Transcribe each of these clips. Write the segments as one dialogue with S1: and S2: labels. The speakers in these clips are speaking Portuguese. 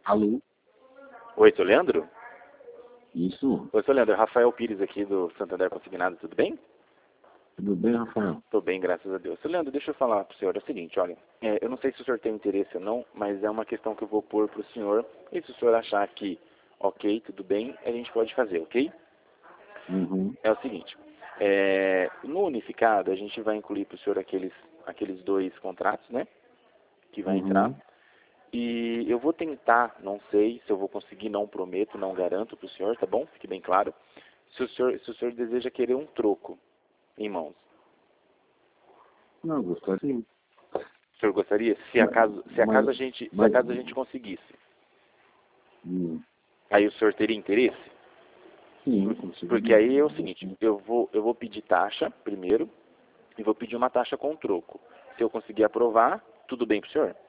S1: Alô?
S2: Oi, seu Leandro?
S1: Isso?
S2: Oi, seu Leandro. Rafael Pires aqui do Santander Consignado, tudo bem?
S1: Tudo bem, Rafael?
S2: Tô bem, graças a Deus. Seu Leandro, deixa eu falar pro senhor, é o seguinte, olha, eu não sei se o senhor tem interesse ou não, mas é uma questão que eu vou pôr pro senhor, e se o senhor achar que, ok, tudo bem, a gente pode fazer, ok?
S1: Uhum.
S2: É o seguinte, no unificado a gente vai incluir pro senhor aqueles dois contratos, né, que vai entrar,
S1: Uhum.
S2: e eu vou tentar, não sei se eu vou conseguir, não prometo, não garanto pro senhor, tá bom? Fique bem claro. Se o senhor deseja querer um troco em mãos,
S1: Não, gostaria.
S2: o senhor gostaria?
S1: Mas,
S2: Se acaso
S1: mas,
S2: a gente conseguisse,
S1: hum,
S2: aí o senhor teria interesse?
S1: sim,
S2: Porque
S1: conseguiria.
S2: aí é o seguinte, eu vou pedir taxa primeiro e vou pedir uma taxa com troco. Se eu conseguir aprovar, tudo bem pro senhor?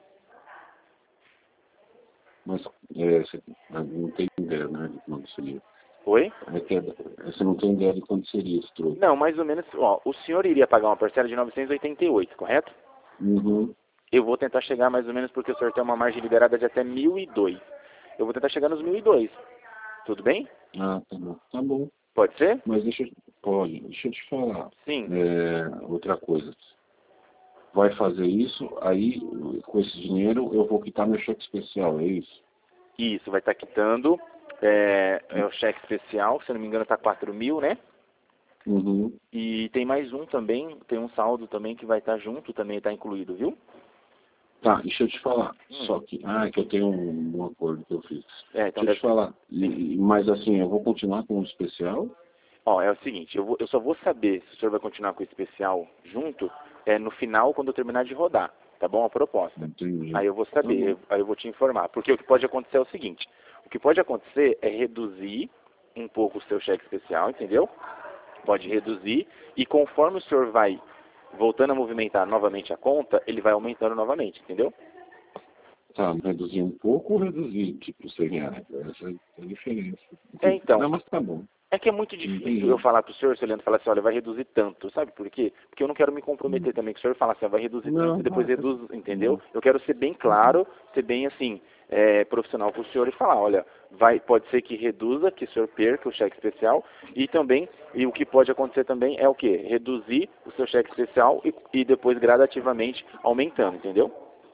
S1: Mas você não tem ideia, né, de quanto seria.
S2: Oi?
S1: Você não tem ideia de quanto seria esse troco.
S2: Não, mais ou menos, ó, o senhor iria pagar uma parcela de 988, correto?
S1: Uhum.
S2: Eu vou tentar chegar mais ou menos porque o senhor tem uma margem liberada de até 1.002. Eu vou tentar chegar nos 1.002. Tudo bem?
S1: Ah, tá bom. Tá bom.
S2: Pode ser?
S1: Mas deixa eu te falar.
S2: Sim.
S1: Outra coisa. Vai fazer isso, aí com esse dinheiro eu vou quitar meu cheque especial, é isso?
S2: Isso, vai estar quitando. É o cheque especial, se eu não me engano está 4.000, né?
S1: Uhum.
S2: E tem mais um também, tem um saldo também que vai estar junto, também está incluído, viu?
S1: Tá, deixa eu te falar.
S2: Hum.
S1: Só que, é que eu tenho um acordo que eu fiz.
S2: Então
S1: Deixa eu
S2: deve
S1: te
S2: ser.
S1: falar.
S2: Sim.
S1: Mas assim, eu vou continuar com o especial?
S2: Ó, é o seguinte, eu só vou saber se o senhor vai continuar com o especial junto no final, quando eu terminar de rodar, tá bom? A proposta.
S1: Entendi.
S2: Aí eu vou
S1: Tá bom.
S2: saber, aí eu vou te informar. Porque o que pode acontecer é o seguinte, o que pode acontecer é reduzir um pouco o seu cheque especial, entendeu? Pode reduzir, e conforme o senhor vai voltando a movimentar novamente a conta, ele vai aumentando novamente, entendeu?
S1: Tá, reduzir um pouco ou reduzir, tipo, R$ 100? Essa é a diferença.
S2: Então,
S1: Não, mas tá bom.
S2: é que é muito difícil eu
S1: Entendi.
S2: falar pro senhor, se o Leandro falar assim, olha, vai reduzir tanto, sabe por quê? Porque eu não quero me comprometer também, que o senhor fala assim, vai reduzir tanto
S1: Não,
S2: e depois
S1: vai.
S2: reduz, entendeu?
S1: Não.
S2: Eu quero ser bem claro, ser bem assim, profissional pro senhor e falar, olha, pode ser que reduza, que o senhor perca o cheque especial e também, e o que pode acontecer também é o quê? Reduzir o seu cheque especial e depois gradativamente aumentando, entendeu?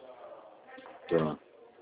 S1: Tá.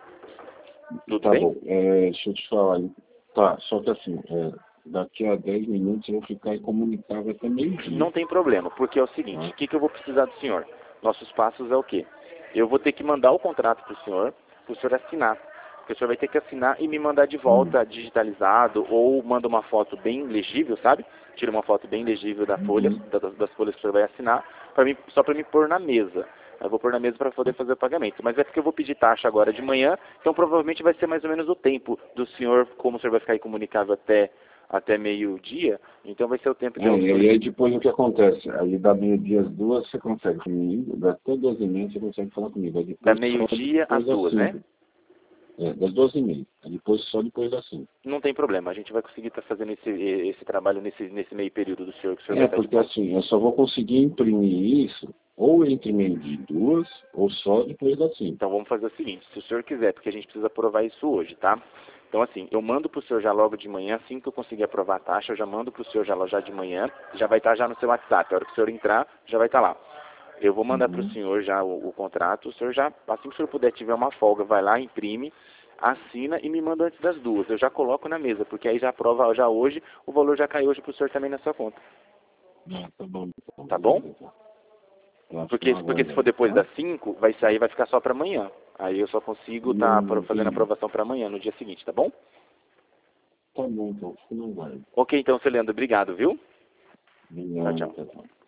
S2: Tudo
S1: Tá
S2: bem?
S1: bom. Deixa eu te falar. Tá, só que assim, daqui a 10 minutos eu vou ficar incomunicável até meio-dia.
S2: Não tem problema, porque é o seguinte,
S1: Tá?
S2: o que eu vou precisar do senhor? Nossos passos é o quê? Eu vou ter que mandar o contrato para o senhor assinar. Porque o senhor vai ter que assinar e me mandar de
S1: Hum.
S2: volta digitalizado ou manda uma foto bem legível, sabe? Tira uma foto bem legível da folha,
S1: Uhum.
S2: das folhas que o senhor vai assinar, só para me pôr na mesa. Eu vou pôr na mesa para poder fazer o pagamento. Mas é porque eu vou pedir taxa agora de manhã, então provavelmente vai ser mais ou menos o tempo do senhor, como o senhor vai ficar incomunicável até meio-dia, então vai ser o tempo de eu
S1: E aí depois o que acontece? Aí da meio-dia às 2 você consegue comigo, até 12h30 você consegue falar comigo. Aí
S2: da
S1: depois só
S2: meio-dia às
S1: depois das
S2: 2, né?
S1: 5. Das 12h30. Aí depois só depois das 5.
S2: Não tem problema, a gente vai conseguir estar fazendo esse trabalho nesse meio período do senhor, que o senhor vai estar de
S1: Porque
S2: folga.
S1: assim, eu só vou conseguir imprimir isso ou entre meio-dia e 2, ou só depois das 5.
S2: Então vamos fazer o seguinte, se o senhor quiser, porque a gente precisa aprovar isso hoje, tá? Então assim, eu mando para o senhor já logo de manhã, assim que eu conseguir aprovar a taxa, eu já mando para o senhor já de manhã, já vai estar já no seu WhatsApp, a hora que o senhor entrar, já vai estar lá. Eu vou mandar para o
S1: Uhum.
S2: senhor já o contrato, o senhor já, assim que o senhor puder, tiver uma folga, vai lá, imprime, assina e me manda antes das 2. Eu já coloco na mesa, porque aí já aprova já hoje, o valor já cai hoje para o senhor também na sua conta.
S1: Tá bom, então,
S2: Tá bom?
S1: beleza, então. Eu acho que eu
S2: Porque se
S1: aguardo
S2: for
S1: aí,
S2: depois
S1: tá?
S2: das 5, vai sair, vai ficar só para amanhã. Aí eu só consigo estar fazendo a
S1: Entendi.
S2: aprovação para amanhã, no dia seguinte, tá bom?
S1: Tá bom, então, fico no aguardo.
S2: Ok, então, seu Leandro, obrigado, viu? Tchau,
S1: Obrigado,
S2: tchau.
S1: tá bom.